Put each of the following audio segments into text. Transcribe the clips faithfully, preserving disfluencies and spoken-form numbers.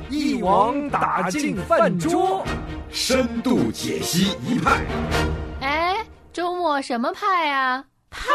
一网打尽饭桌， 深度解析一派。 哎，周末什么派啊？ 派，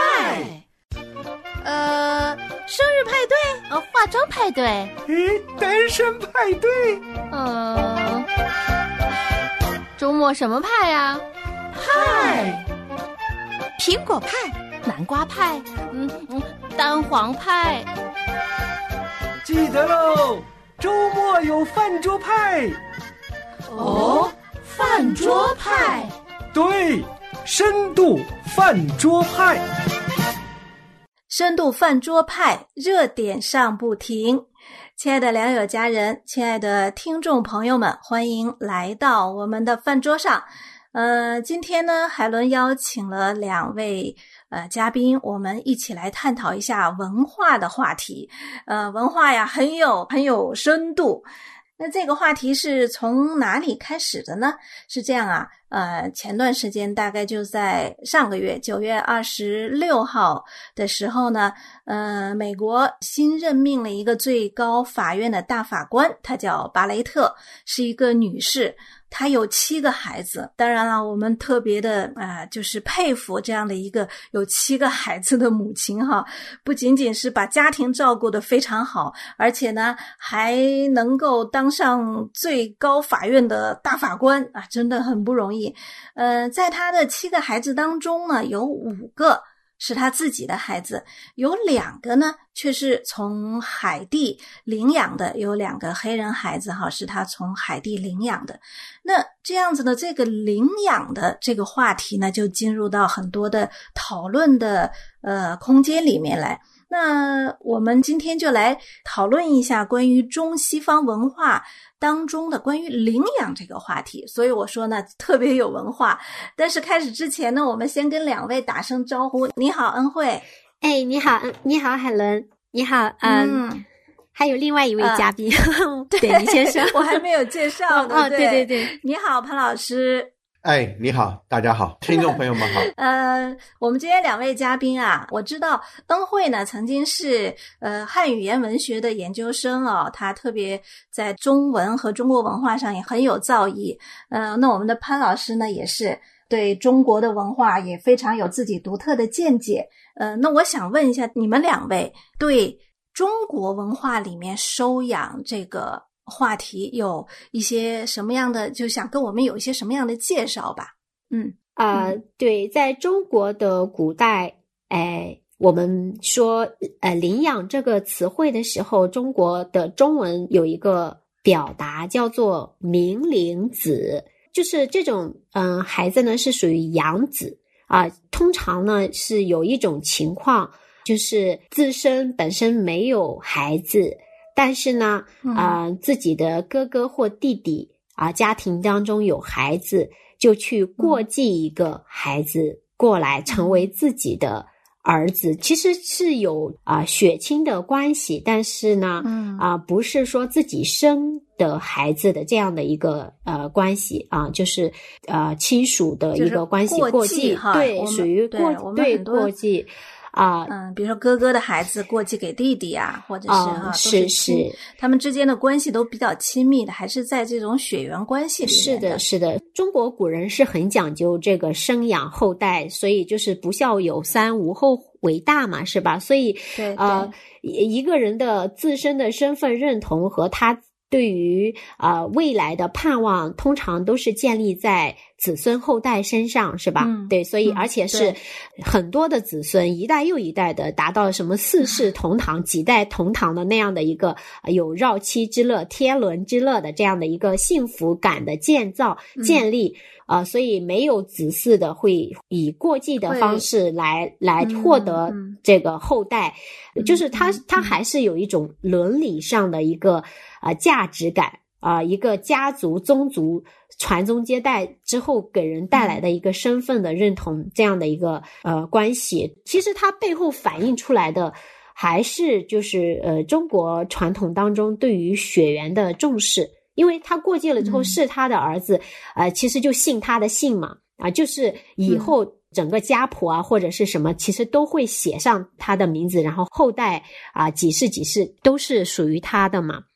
呃，生日派对， 哦，化妆派对， 诶，单身派对， 嗯，周末什么派啊？ 派， 苹果派，南瓜派，嗯嗯，蛋黄派。 记得喽，周末有饭桌派。 哦，饭桌派， 对，深度饭桌派。 深度饭桌派，热点上不停。亲爱的良友家人，亲爱的听众朋友们，欢迎来到我们的饭桌上。呃，今天呢，海伦邀请了两位呃嘉宾，我们一起来探讨一下文化的话题。呃，文化呀，很有很有深度。那这个话题是从哪里开始的呢？是这样啊，呃，前段时间大概就在上个月九月二十六号的时候呢，呃，美国新任命了一个最高法院的大法官，她叫巴雷特，是一个女士。她有七个孩子，当然了，我们特别的啊、呃，就是佩服这样的一个有七个孩子的母亲哈，不仅仅是把家庭照顾得非常好，而且呢，还能够当上最高法院的大法官啊，真的很不容易。呃，在她的七个孩子当中呢，有五个是他自己的孩子，有两个呢却是从海地领养的，有两个黑人孩子哈，是他从海地领养的。那这样子的这个领养的这个话题呢，就进入到很多的讨论的呃空间里面来。那我们今天就来讨论一下关于中西方文化当中的关于领养这个话题，所以我说呢特别有文化。但是开始之前呢，我们先跟两位打声招呼。你好，恩惠。 哎，你好，你好，海伦。你好，嗯，嗯还有另外一位嘉宾，呃、对，李先生， 我还没有介绍呢。 哦，对对对， 你好，潘老师。 哎，你好，大家好，听众朋友们好。 呃，我们今天两位嘉宾啊，我知道恩惠呢曾经是呃汉语言文学的研究生哦，他特别在中文和中国文化上也很有造诣。呃，那我们的潘老师呢，也是对中国的文化也非常有自己独特的见解。呃，那我想问一下，你们两位对中国文化里面收养这个话题有一些什么样的，就想跟我们有一些什么样的介绍吧。嗯啊、呃，对，在中国的古代，哎，我们说呃领养这个词汇的时候，中国的中文有一个表达叫做明领子，就是这种嗯、呃、孩子呢是属于养子啊、呃，通常呢是有一种情况，就是自身本身没有孩子。但是呢，啊、呃，自己的哥哥或弟弟啊、呃，家庭当中有孩子，就去过继一个孩子过来，成为自己的儿子。其实是有啊、呃、血亲的关系，但是呢，嗯啊、呃，不是说自己生的孩子的这样的一个呃关系啊、呃，就是呃亲属的一个关系， 过继， 过继对，属于过对过继。啊， 嗯，比如说哥哥的孩子过继给弟弟啊，或者是哈、 哦，是是， 他们之间的关系都比较亲密的，还是在这种血缘关系里面的。 是的，是的。中国古人是很讲究这个生养后代，所以就是不孝有三，无后为大嘛，是吧？所以， 对呃，一个人的自身的身份认同和他对于啊、呃、未来的盼望，通常都是建立在子孙后代身上，是吧？ 嗯、 对，所以、 嗯、 而且是很多的子孙一代又一代的达到什么四世同堂、几代同堂的那样的一个有绕妻之乐、天伦之乐的这样的一个幸福感的建造、建立。啊、呃，所以没有子嗣的会以过继的方式来来获得这个后代，嗯、就是他他还是有一种伦理上的一个啊、呃、价值感啊、呃，一个家族宗族传宗接代之后给人带来的一个身份的认同，这样的一个呃关系，其实它背后反映出来的还是就是呃中国传统当中对于血缘的重视。因为他过继了之后是他的儿子，嗯、呃，其实就姓他的姓嘛，啊，就是以后整个家谱啊、嗯、或者是什么，其实都会写上他的名字，然后后代啊几世几世都是属于他的嘛。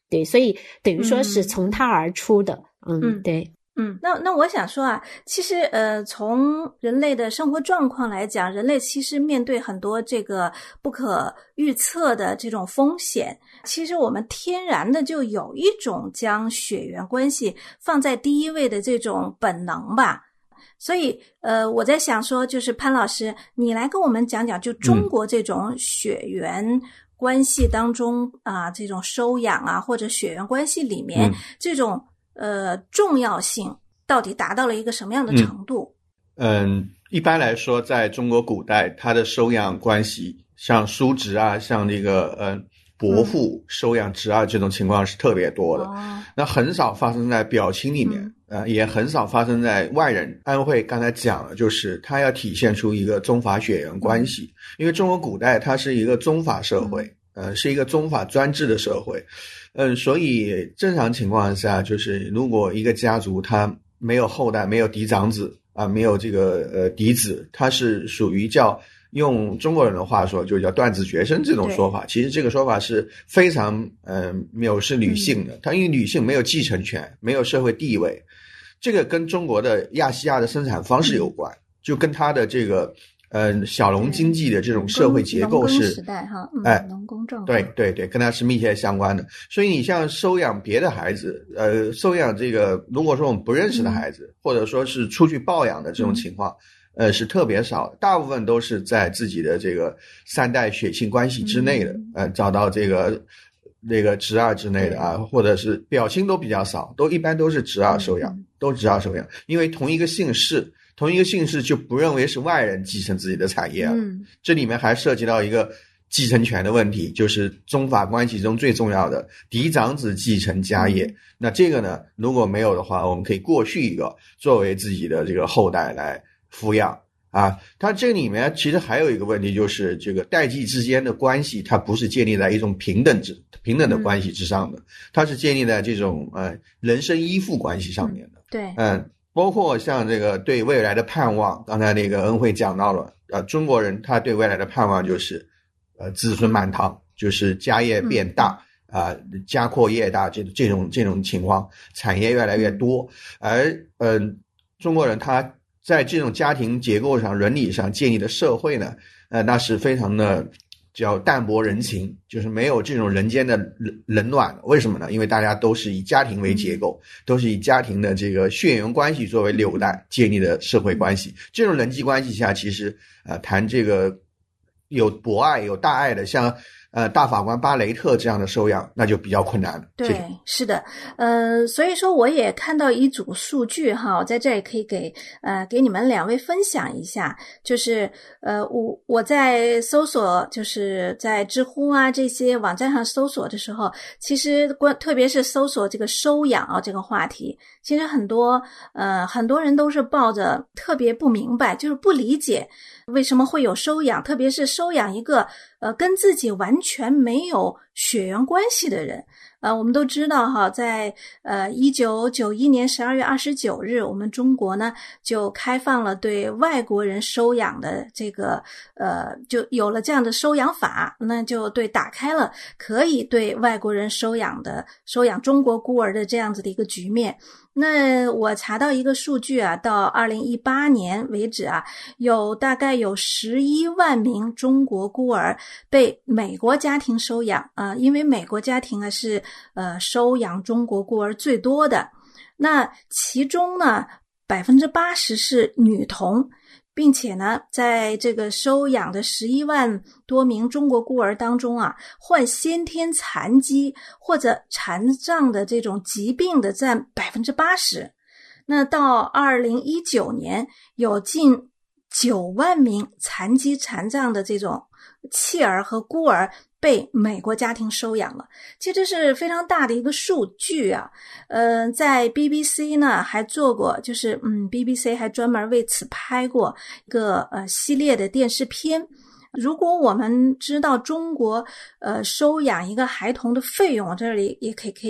对，所以等于说是从他而出的。嗯, 嗯对。 嗯，那那我想说啊，其实呃，从人类的生活状况来讲，人类其实面对很多这个不可预测的这种风险，其实我们天然的就有一种将血缘关系放在第一位的这种本能吧。所以呃，我在想说，就是潘老师，你来跟我们讲讲，就中国这种血缘关系当中啊、呃，这种收养啊，或者血缘关系里面、嗯、这种。呃，重要性到底达到了一个什么样的程度？ 嗯, 嗯，一般来说，在中国古代，它的收养关系，像叔侄啊，像这个呃伯父收养侄儿这种情况是特别多的。哦、那很少发生在表亲里面，嗯、呃，也很少发生在外人。安慧刚才讲了，就是它要体现出一个宗法血缘关系，因为中国古代它是一个宗法社会。嗯呃，是一个宗法专制的社会，嗯，所以正常情况下，就是如果一个家族他没有后代，没有嫡长子啊，没有这个呃嫡子，他是属于叫用中国人的话说，就叫断子绝孙这种说法。其实这个说法是非常嗯、呃、藐视女性的，他因为女性没有继承权，没有社会地位，这个跟中国的亚细亚的生产方式有关，就跟他的这个。嗯，小农经济的这种社会结构是， 时代哈，嗯、 哎， 农工政对对对，跟它是密切相关的。所以你像收养别的孩子，呃，收养这个，如果说我们不认识的孩子，嗯、或者说是出去抱养的这种情况，嗯、呃，是特别少的，大部分都是在自己的这个三代血亲关系之内的，嗯、呃，找到这个那个侄儿之内的啊，或者是表亲都比较少，都一般都是侄儿收养，嗯、都侄儿收养，因为同一个姓氏。同一个姓氏就不认为是外人继承自己的产业了，嗯，这里面还涉及到一个继承权的问题，就是宗法关系中最重要的嫡长子继承家业。嗯、那这个呢，如果没有的话，我们可以过续一个作为自己的这个后代来抚养啊。它这里面其实还有一个问题，就是这个代际之间的关系，它不是建立在一种平等之平等的关系之上的，它是建立在这种呃人身依附关系上面的。 嗯、对， 嗯。包括像这个对未来的盼望，刚才那个恩惠讲到了，呃，中国人他对未来的盼望就是，呃，子孙满堂，就是家业变大，啊、呃，家扩业大，这这种这种情况，产业越来越多，而嗯、呃，中国人他在这种家庭结构上、伦理上建立的社会呢，呃，那是非常的。叫淡泊人情，就是没有这种人间的冷冷暖。为什么呢？因为大家都是以家庭为结构，都是以家庭的这个血缘关系作为纽带建立的社会关系。这种人际关系下，其实呃谈这个有博爱、有大爱的，像呃大法官巴雷特这样的收养，那就比较困难了。 对，是的，呃，所以说我也看到一组数据哈，我在这里可以给呃给你们两位分享一下，就是呃我我在搜索，就是在知乎啊这些网站上搜索的时候，其实关特别是搜索这个收养啊这个话题，其实很多呃很多人都是抱着特别不明白，就是不理解为什么会有收养，特别是收养一个呃跟自己完全没有血缘关系的人。呃，我们都知道哈，在呃一九九一年十二月二十九日，我们中国呢就开放了对外国人收养的这个呃，就有了这样的收养法，那就对打开了可以对外国人收养的收养中国孤儿的这样子的一个局面。那我查到一个数据啊，到二零一八年为止啊，有大概有十一万名中国孤儿被美国家庭收养啊、呃，因为美国家庭啊是呃收养中国孤儿最多的。那其中呢，百分之八十是女童。并且呢，在这个收养的十一万多名中国孤儿当中啊，患先天残疾或者残障的这种疾病的占百分之八十。那到二零一九年，有近九万名残疾残障的这种弃儿和孤儿被美国家庭收养了，其实这是非常大的一个数据啊。呃，在 B B C 呢还做过，就是嗯 B B C 还专门为此拍过一个呃系列的电视片。如果我们知道中国呃收养一个孩童的费用，这里也可以可以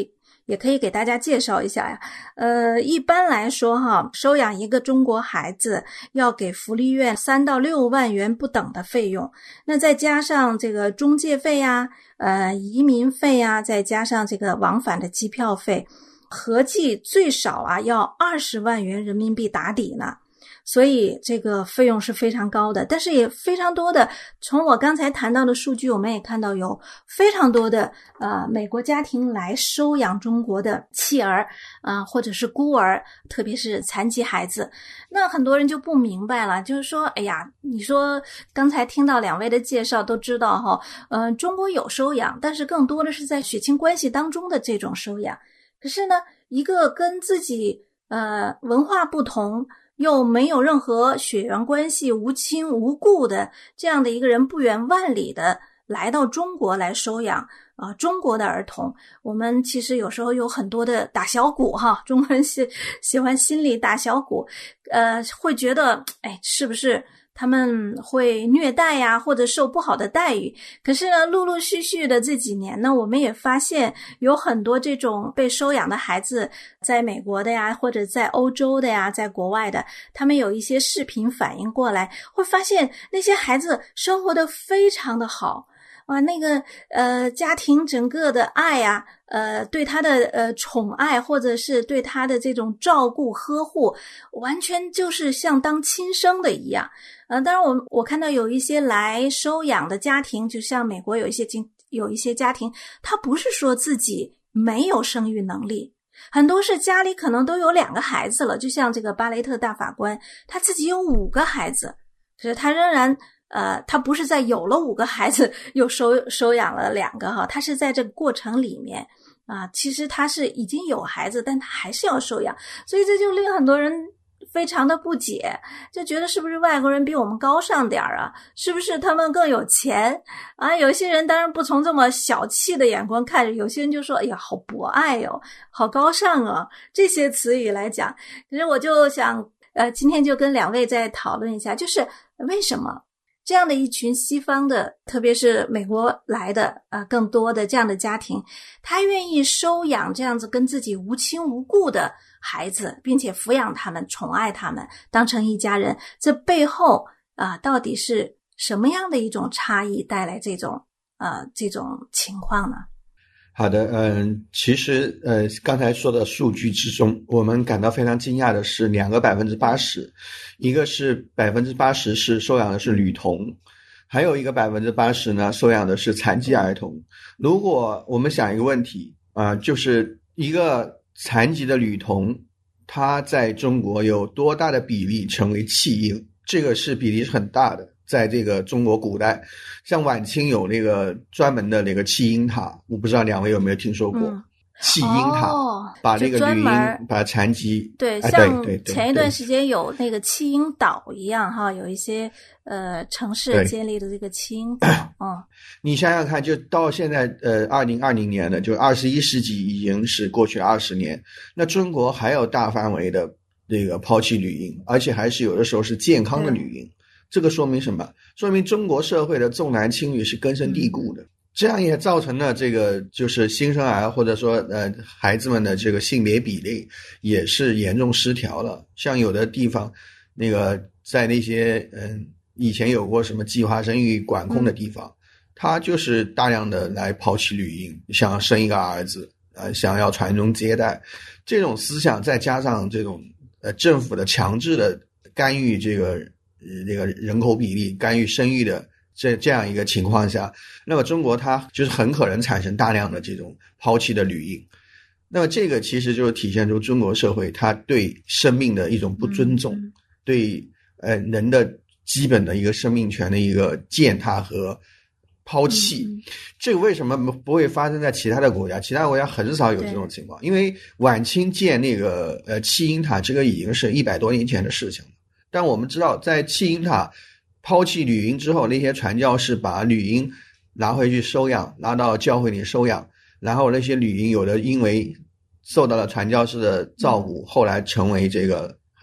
也可以给大家介绍一下呀。呃，一般来说哈，收养一个中国孩子要给福利院三到六万元不等的费用，那再加上这个中介费呀、呃移民费呀，再加上这个往返的机票费，合计最少啊要二十万元人民币打底呢。所以这个费用是非常高的，但是也非常多的，从我刚才谈到的数据我们也看到有非常多的呃美国家庭来收养中国的弃儿啊、呃，或者是孤儿，特别是残疾孩子。那很多人就不明白了，就是说哎呀，你说刚才听到两位的介绍都知道哈，呃中国有收养，但是更多的是在血亲关系当中的这种收养。可是呢，一个跟自己呃文化不同又没有任何血缘关系、无亲无故的这样的一个人，不远万里的来到中国来收养啊、呃、中国的儿童。我们其实有时候有很多的打小鼓哈，中国人喜喜欢心里打小鼓，呃，会觉得哎，是不是他们会虐待呀，或者受不好的待遇。可是呢，陆陆续续的这几年呢，我们也发现有很多这种被收养的孩子，在美国的呀，或者在欧洲的呀，在国外的，他们有一些视频反映过来，会发现那些孩子生活得非常的好。哇，那个呃家庭整个的爱啊，呃对他的呃宠爱，或者是对他的这种照顾呵护，完全就是像当亲生的一样。呃当然我我看到有一些来收养的家庭，就像美国有一些有一些家庭，他不是说自己没有生育能力，很多是家里可能都有两个孩子了，就像这个巴雷特大法官，他自己有五个孩子，可是他仍然呃，他不是在有了五个孩子又收收养了两个哈，他是在这个过程里面啊，其实他是已经有孩子，但他还是要收养，所以这就令很多人非常的不解，就觉得是不是外国人比我们高尚点啊？是不是他们更有钱啊？有些人当然不从这么小气的眼光看着，有些人就说：“哎呀，好博爱哦，好高尚啊！”这些词语来讲，可是我就想，呃，今天就跟两位再讨论一下，就是为什么这样的一群西方的，特别是美国来的啊、呃，更多的这样的家庭，他愿意收养这样子跟自己无亲无故的孩子，并且抚养他们、宠爱他们，当成一家人。这背后啊、呃，到底是什么样的一种差异带来这种呃这种情况呢？ 好的，嗯，其实呃，刚才说的数据之中，我们感到非常惊讶的是两个百分之八十，一个是百分之八十是收养的是女童，还有一个百分之八十呢收养的是残疾儿童。如果我们想一个问题啊、呃，就是一个残疾的女童，她在中国有多大的比例成为弃婴？这个是比例是很大的。在这个中国古代，像晚清有那个专门的那个弃婴塔，我不知道两位有没有听说过、嗯、弃婴塔、哦、把那个女婴把残疾对、 啊、 像对对对前一段时间有那个弃婴岛一样哈，有一些呃城市建立的这个弃婴岛。嗯， 你想想看，就到现在呃二零二零年的，就二十一世纪已经是过去二十年，那中国还有大范围的这个抛弃女婴，而且还是有的时候是健康的女婴。这个说明什么？说明中国社会的重男轻女是根深蒂固的，这样也造成了这个就是新生儿或者说呃孩子们的这个性别比例也是严重失调了。像有的地方那个在那些嗯以前有过什么计划生育管控的地方，他就是大量的来抛弃女婴，想生一个儿子呃想要传宗接代，这种思想再加上这种呃政府的强制的干预这个这个人口比例干预生育的这这样一个情况下，那么中国它就是很可能产生大量的这种抛弃的女婴。那么这个其实就是体现出中国社会它对生命的一种不尊重，嗯、对呃人的基本的一个生命权的一个践踏和抛弃。嗯、这个为什么不会发生在其他的国家？其他国家很少有这种情况，因为晚清建那个呃弃婴塔，这个已经是一百多年前的事情了。但我们知道，在弃婴塔抛弃女婴之后，那些传教士把女婴拿回去收养，拿到教会里收养，然后那些女婴有的因为受到了传教士的照顾，后来成为这个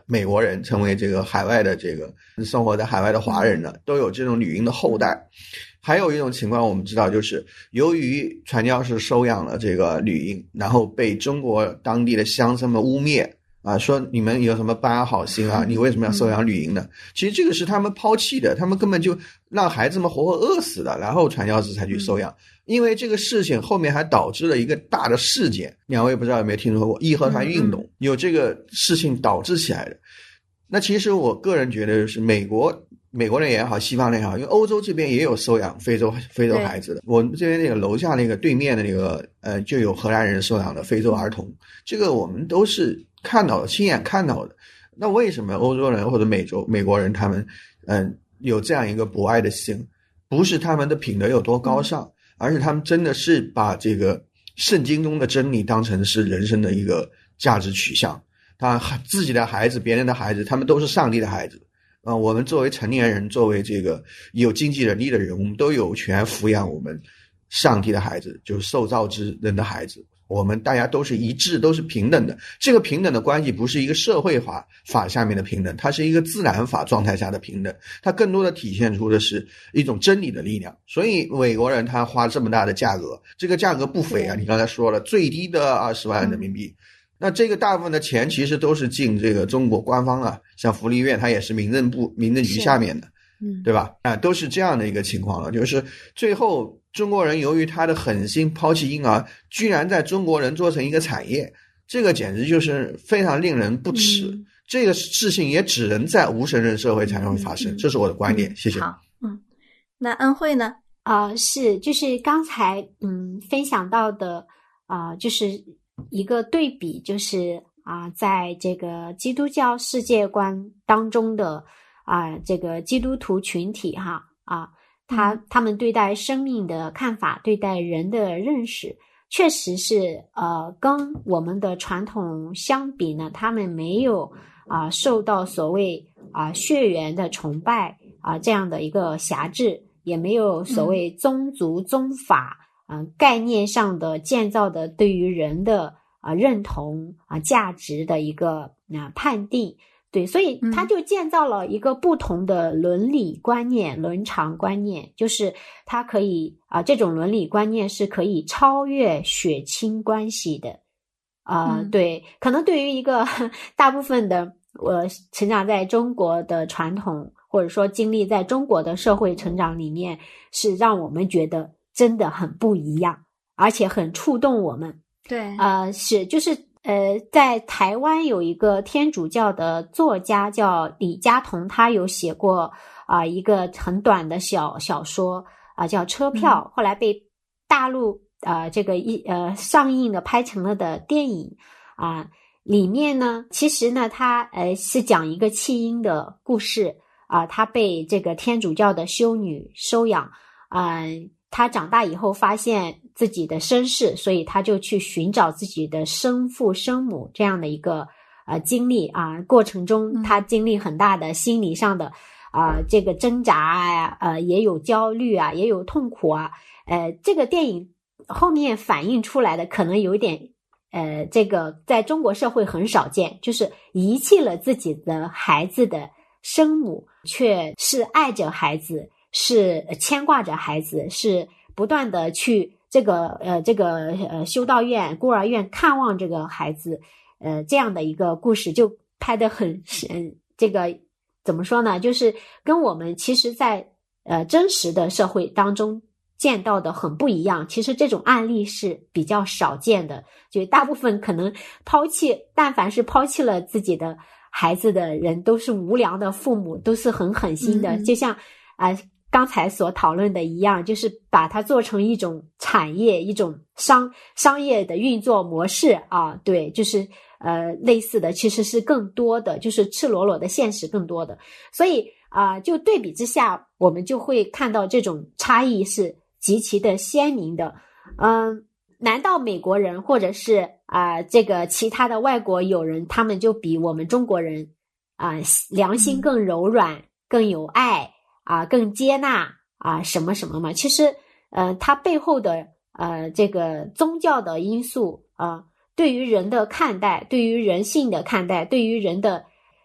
美国人，成为这个海外的这个生活在海外的华人呢，都有这种女婴的后代。还有一种情况我们知道，就是由于传教士收养了这个女婴，然后被中国当地的乡绅们污蔑啊，说你们有什么不安好心啊，你为什么要收养女婴呢？其实这个是他们抛弃的，他们根本就让孩子们活活饿死的，然后传教士才去收养。因为这个事情后面还导致了一个大的事件，两位不知道有没有听说过义和团运动，有这个事情导致起来的。那其实我个人觉得是美国美国人也好，西方人也好，因为欧洲这边也有收养非洲非洲孩子的。我们这边那个楼下那个对面的那个呃，就有荷兰人收养的非洲儿童，这个我们都是看到的，亲眼看到的。那为什么欧洲人或者美洲美国人他们嗯、呃、有这样一个博爱的心？不是他们的品德有多高尚，而是他们真的是把这个圣经中的真理当成是人生的一个价值取向。他自己的孩子，别人的孩子，他们都是上帝的孩子。呃，我们作为成年人，作为这个有经济能力的人，我们都有权抚养我们上帝的孩子，就是受造之人的孩子。我们大家都是一致，都是平等的。这个平等的关系不是一个社会法法下面的平等，它是一个自然法状态下的平等，它更多的体现出的是一种真理的力量。所以美国人他花这么大的价格，这个价格不菲啊，你刚才说了，最低的二十万人民币。那这个大部分的钱其实都是进这个中国官方啊，像福利院它也是民政部民政局下面的，嗯，对吧？啊，都是这样的一个情况了。就是最后中国人由于他的狠心抛弃婴儿，居然在中国人做成一个产业，这个简直就是非常令人不齿。嗯、这个事情也只能在无神论社会才会发生，嗯、这是我的观点。嗯、谢谢。 好，嗯，那恩惠呢？ 啊、呃，是，就是刚才嗯分享到的啊、呃，就是一个对比，就是啊、呃，在这个基督教世界观当中的啊、呃，这个基督徒群体哈啊，他他们对待生命的看法，对待人的认识，确实是呃，跟我们的传统相比呢，他们没有啊、呃、受到所谓啊、呃、血缘的崇拜啊、呃、这样的一个辖制。也没有所谓宗族宗法啊、呃、概念上的建造的对于人的啊、呃、认同啊、呃、价值的一个啊、呃、判定，对，所以他就建造了一个不同的伦理观念、伦常观念，就是他可以啊、呃、这种伦理观念是可以超越血亲关系的啊、呃嗯、对，可能对于一个大部分的我、呃、成长在中国的传统。或者说经历在中国的社会成长里面，是让我们觉得真的很不一样，而且很触动我们。 对， 呃，是就是呃，在台湾有一个天主教的作家叫李嘉彤，他有写过啊、呃、一个很短的小小说啊、呃、叫《车票》，嗯、后来被大陆呃这个一呃上映的拍成了的电影啊、呃，里面呢，其实呢，他呃是讲一个弃婴的故事。啊，他被这个天主教的修女收养，啊、呃，他长大以后发现自己的身世，所以他就去寻找自己的生父生母这样的一个呃经历啊，过程中他经历很大的心理上的啊、呃、这个挣扎啊，呃也有焦虑啊，也有痛苦啊，呃，这个电影后面反映出来的可能有一点呃，这个在中国社会很少见，就是遗弃了自己的孩子的生母，却是爱着孩子，是牵挂着孩子，是不断的去这个呃这个呃修道院、孤儿院看望这个孩子，呃这样的一个故事就拍得很嗯这个怎么说呢？就是跟我们其实在呃真实的社会当中见到的很不一样。其实这种案例是比较少见的，就大部分可能抛弃，但凡是抛弃了自己的孩子的人都是无良的父母，都是很狠心的，嗯、就像啊、呃、刚才所讨论的一样，就是把它做成一种产业，一种商商业的运作模式啊，对，就是呃类似的其实是更多的，就是赤裸裸的现实更多的，所以啊、呃、就对比之下，我们就会看到这种差异是极其的鲜明的，嗯。难道美国人或者是啊、呃、这个其他的外国友人，他们就比我们中国人啊、呃、良心更柔软、嗯、更有爱啊、呃、更接纳啊、呃、什么什么吗？其实呃它背后的呃这个宗教的因素啊、呃，对于人的看待，对于人性的看待，对于人的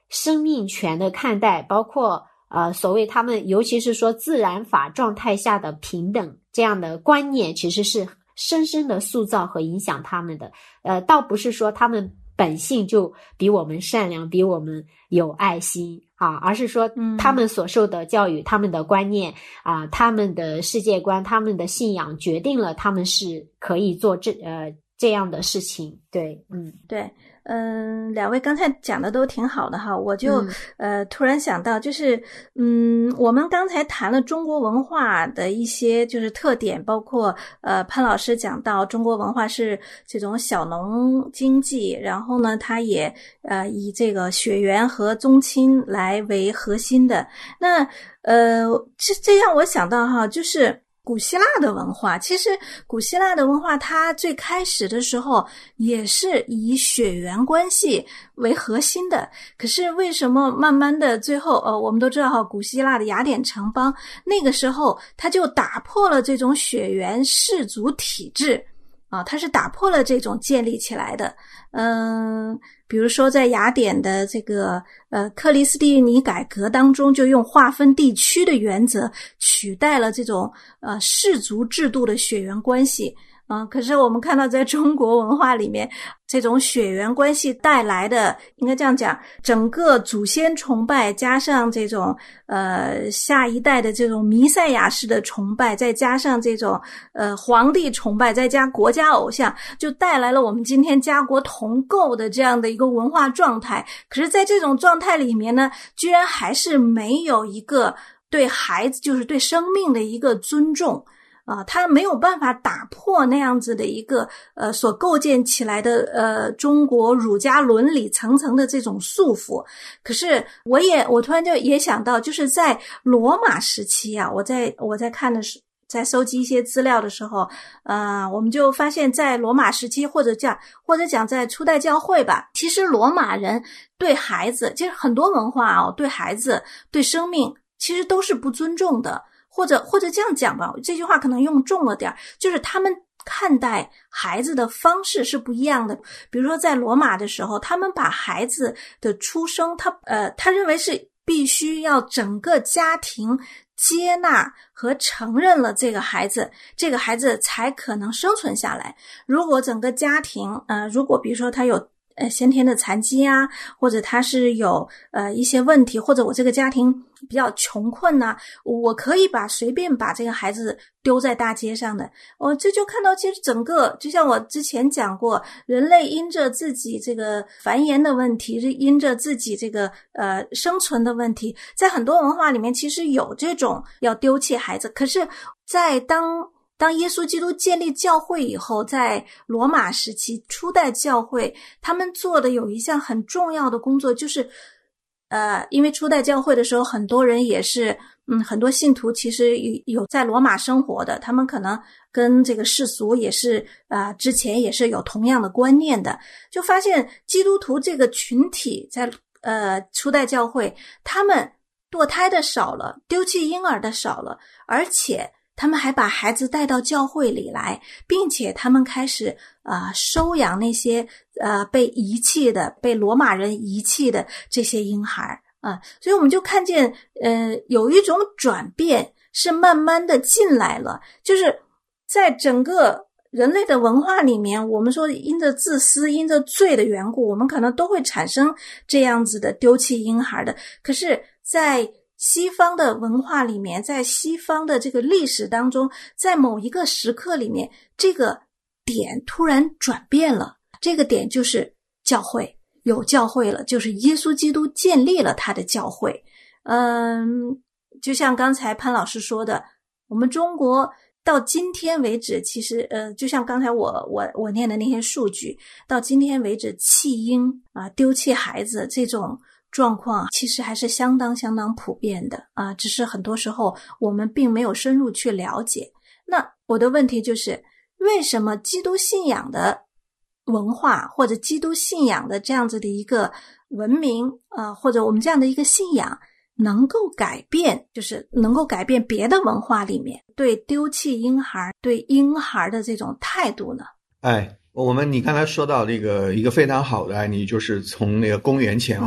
生命权的看待，包括呃所谓他们尤其是说自然法状态下的平等这样的观念，其实是深深的塑造和影响他们的。呃，倒不是说他们本性就比我们善良，比我们有爱心啊，而是说他们所受的教育、嗯、他们的观念啊、呃，他们的世界观、他们的信仰决定了他们是可以做这呃这样的事情。对，嗯， 对。嗯，两位刚才讲的都挺好的哈，我就、嗯、呃突然想到，就是嗯，我们刚才谈了中国文化的一些就是特点，包括呃潘老师讲到中国文化是这种小农经济，然后呢，它也呃以这个血缘和宗亲来为核心的。那呃这这让我想到哈，就是古希腊的文化，其实古希腊的文化它最开始的时候也是以血缘关系为核心的，可是为什么慢慢的最后呃，我们都知道哈，古希腊的雅典城邦那个时候它就打破了这种血缘氏族体制啊，它是打破了这种建立起来的。嗯，比如说在雅典的这个呃克里斯蒂尼改革当中，就用划分地区的原则取代了这种呃氏族制度的血缘关系。嗯，可是我们看到在中国文化里面，这种血缘关系带来的，应该这样讲，整个祖先崇拜加上这种呃下一代的这种弥赛亚式的崇拜，再加上这种呃皇帝崇拜，再加国家偶像，就带来了我们今天家国同构的这样的一个文化状态。可是在这种状态里面呢，居然还是没有一个对孩子，就是对生命的一个尊重。啊，他没有办法打破那样子的一个呃所构建起来的呃中国儒家伦理层层的这种束缚。可是我也我突然就也想到，就是在罗马时期啊，我在我在看的是在收集一些资料的时候，呃，我们就发现，在罗马时期或者讲或者讲在初代教会吧，其实罗马人对孩子，其实很多文化啊，对孩子对生命其实都是不尊重的。或者或者这样讲吧，这句话可能用重了点，就是他们看待孩子的方式是不一样的。比如说在罗马的时候，他们把孩子的出生，他呃他认为是必须要整个家庭接纳和承认了这个孩子，这个孩子才可能生存下来。如果整个家庭呃如果比如说他有呃先天的残疾啊，或者他是有呃一些问题，或者我这个家庭比较穷困啊，我可以把随便把这个孩子丢在大街上的。我、哦、这就看到其实整个就像我之前讲过，人类因着自己这个繁衍的问题，是因着自己这个呃生存的问题，在很多文化里面其实有这种要丢弃孩子。可是在当当耶稣基督建立教会以后，在罗马时期初代教会，他们做的有一项很重要的工作，就是呃，因为初代教会的时候，很多人也是嗯，很多信徒其实有有在罗马生活的，他们可能跟这个世俗也是啊、呃，之前也是有同样的观念的，就发现基督徒这个群体在呃初代教会，他们堕胎的少了，丢弃婴儿的少了，而且他们还把孩子带到教会里来，并且他们开始啊、呃、收养那些呃被遗弃的、被罗马人遗弃的这些婴孩啊、呃，所以我们就看见呃有一种转变是慢慢的进来了，就是在整个人类的文化里面，我们说因着自私、因着罪的缘故，我们可能都会产生这样子的丢弃婴孩的。可是在西方的文化里面，在西方的这个历史当中，在某一个时刻里面，这个点突然转变了，这个点就是教会，有教会了，就是耶稣基督建立了他的教会。嗯，就像刚才潘老师说的，我们中国到今天为止，其实呃，就像刚才我我我念的那些数据，到今天为止，弃婴啊、丢弃孩子这种状况其实还是相当相当普遍的啊，只是很多时候我们并没有深入去了解。那我的问题就是，为什么基督信仰的文化或者基督信仰的这样子的一个文明啊，或者我们这样的一个信仰能够改变，就是能够改变别的文化里面对丢弃婴孩、对婴孩的这种态度呢？ 哎，我们你刚才说到这个一个非常好的案例，就是从那个公元前后、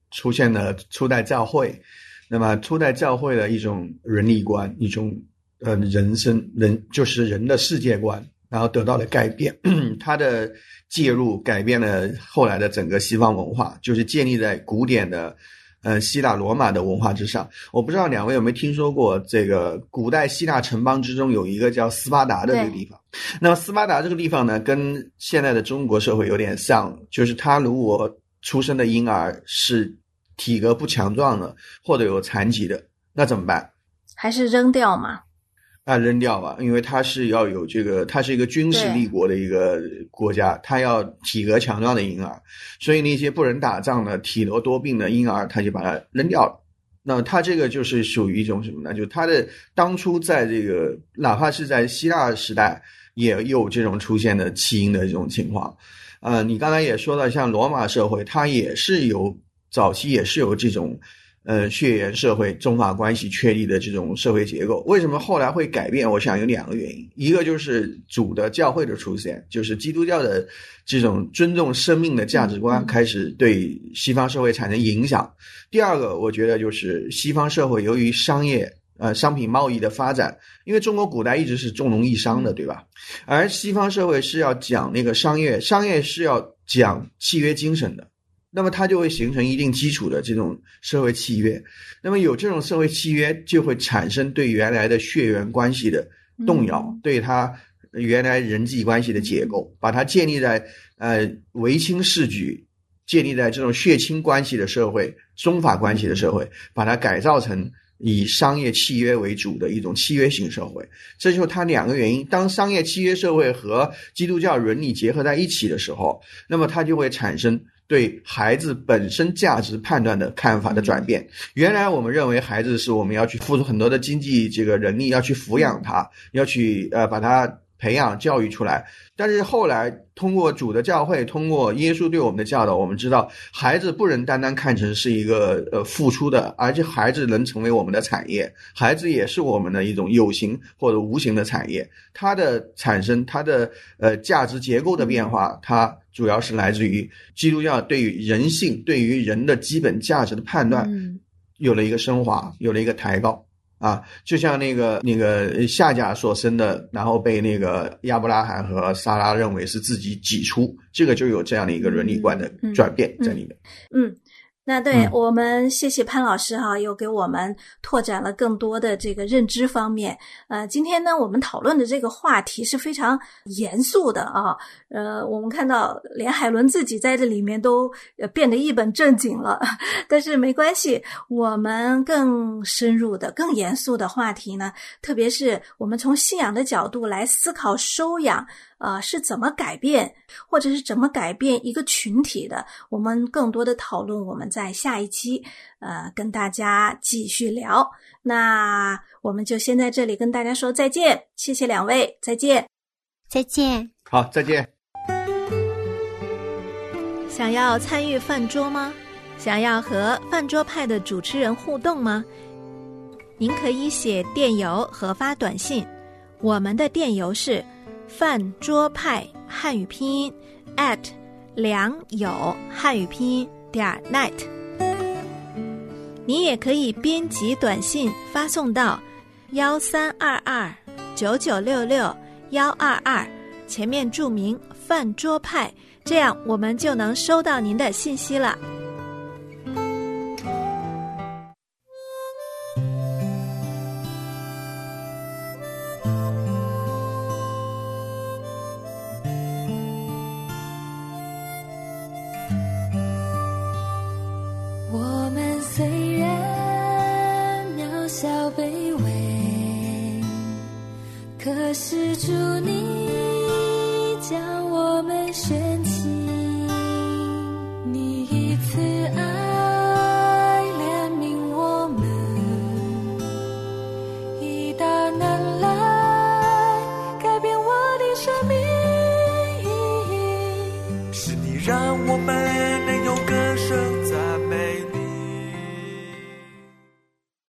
出现了初代教会。那么初代教会的一种伦理观，一种呃人生人就是人的世界观，然后得到了改变。它的介入改变了后来的整个西方文化，就是建立在古典的呃希腊罗马的文化之上。我不知道两位有没有听说过，这个古代希腊城邦之中有一个叫斯巴达的这个地方。那么斯巴达这个地方呢，跟现在的中国社会有点像，就是他如果出生的婴儿是体格不强壮的或者有残疾的，那怎么办？ 还是扔掉嘛？ 啊，扔掉吧，因为它是要有这个，它是一个军事立国的一个国家，它要体格强壮的婴儿，所以那些不能打仗的、体弱多病的婴儿，他就把它扔掉了。那他这个就是属于一种什么呢？就他的当初在这个，哪怕是在希腊时代，也有这种出现的弃婴的这种情况。呃，你刚才也说到，像罗马社会，它也是有早期也是有这种。呃，血缘社会中法关系确立的这种社会结构，为什么后来会改变？我想有两个原因，一个就是主的教会的出现，就是基督教的这种尊重生命的价值观开始对西方社会产生影响。第二个，我觉得就是西方社会由于商业呃商品贸易的发展，因为中国古代一直是重农抑商的，对吧？而西方社会是要讲那个商业，商业是要讲契约精神的。那么它就会形成一定基础的这种社会契约，那么有这种社会契约就会产生对原来的血缘关系的动摇，嗯、对它原来人际关系的结构，把它建立在呃维亲事举，建立在这种血亲关系的社会、宗法关系的社会，把它改造成以商业契约为主的一种契约型社会。这就是它两个原因，当商业契约社会和基督教伦理结合在一起的时候，那么它就会产生对孩子本身价值判断的看法的转变。原来我们认为孩子是我们要去付出很多的经济这个人力，要去抚养他，要去呃把他培养教育出来。但是后来通过主的教会，通过耶稣对我们的教导，我们知道孩子不能单单看成是一个呃付出的，而且孩子能成为我们的产业，孩子也是我们的一种有形或者无形的产业。它的产生，它的呃价值结构的变化，它主要是来自于基督教对于人性、对于人的基本价值的判断有了一个升华，有了一个抬高。啊，就像那个那个夏甲所生的，然后被那个亚伯拉罕和撒拉认为是自己挤出，这个就有这样的一个伦理观的转变在里面。 嗯。嗯嗯那对、嗯、我们谢谢潘老师哈，又给我们拓展了更多的这个认知方面。呃，今天呢，我们讨论的这个话题是非常严肃的啊。呃，我们看到连海伦自己在这里面都变得一本正经了，但是没关系，我们更深入的、更严肃的话题呢，特别是我们从信仰的角度来思考收养。呃，是怎么改变，或者是怎么改变一个群体的？我们更多的讨论，我们在下一期呃跟大家继续聊。那我们就先在这里跟大家说再见，谢谢两位，再见， 再见， 好，再见。 想要参与饭桌吗？想要和饭桌派的主持人互动吗？您可以写电邮和发短信，我们的电邮是饭桌派汉语拼音 at 良友汉语拼音点 net。 你也可以编辑短信发送到幺三二二九九六六幺二二，前面注明饭桌派，这样我们就能收到您的信息了。 可是主你将我们选起，你以慈爱怜悯我们，以大能来改变我的生命， 是你让我们